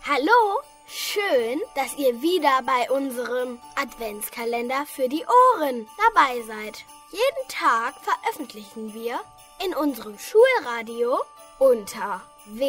Hallo, schön, dass ihr wieder bei unserem Adventskalender für die Ohren dabei seid. Jeden Tag veröffentlichen wir in unserem Schulradio unter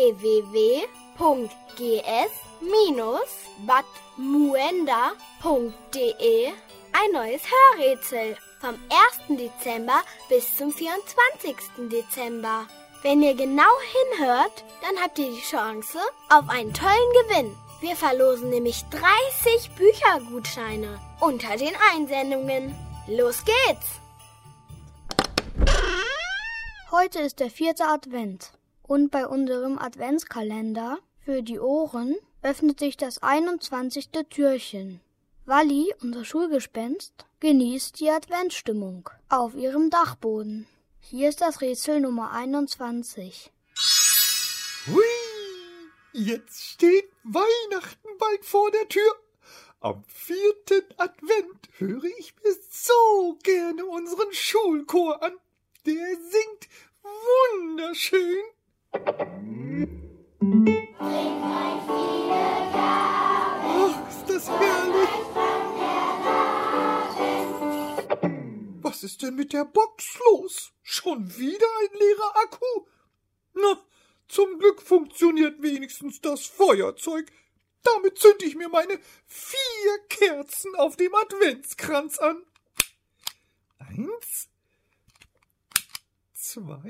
www.gs-badmuenda.de ein neues Hörrätsel vom 1. Dezember bis zum 24. Dezember. Wenn ihr genau hinhört, dann habt ihr die Chance auf einen tollen Gewinn. Wir verlosen nämlich 30 Büchergutscheine unter den Einsendungen. Los geht's! Heute ist der 4. Advent und bei unserem Adventskalender für die Ohren öffnet sich das 21. Türchen. Walli, unser Schulgespenst, genießt die Adventsstimmung auf ihrem Dachboden. Hier ist das Rätsel Nummer 21. Hui, jetzt steht Weihnachten bald vor der Tür. Am 4. Advent höre ich mir so gerne unseren Schulchor an. Der singt wunderschön. Ach, ist das herrlich. Was ist denn mit der Box los? Schon wieder ein leerer Akku? Na, zum Glück funktioniert wenigstens das Feuerzeug. Damit zünde ich mir meine 4 Kerzen auf dem Adventskranz an. 1, 2,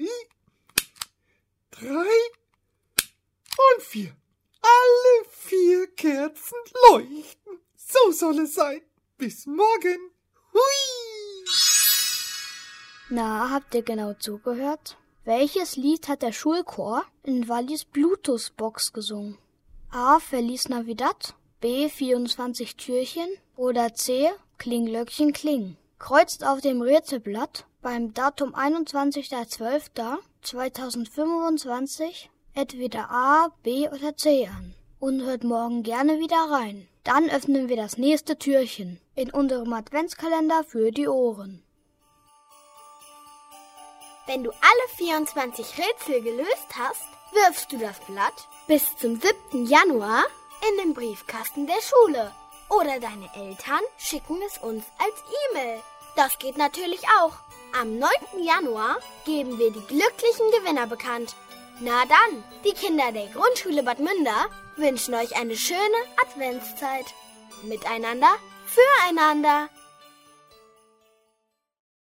3 und 4. Alle 4 Kerzen leuchten. So soll es sein. Bis morgen. Hui! Na, habt ihr genau zugehört? Welches Lied hat der Schulchor in Wallis Bluetooth-Box gesungen? A. Feliz Navidad, B. 24 Türchen oder C. Klinglöckchen kling. Kreuzt auf dem Rätselblatt beim Datum 21.12.2025 entweder A, B oder C an und hört morgen gerne wieder rein. Dann öffnen wir das nächste Türchen in unserem Adventskalender für die Ohren. Wenn du alle 24 Rätsel gelöst hast, wirfst du das Blatt bis zum 7. Januar in den Briefkasten der Schule. Oder deine Eltern schicken es uns als E-Mail. Das geht natürlich auch. Am 9. Januar geben wir die glücklichen Gewinner bekannt. Na dann, die Kinder der Grundschule Bad Münder wünschen euch eine schöne Adventszeit. Miteinander, füreinander.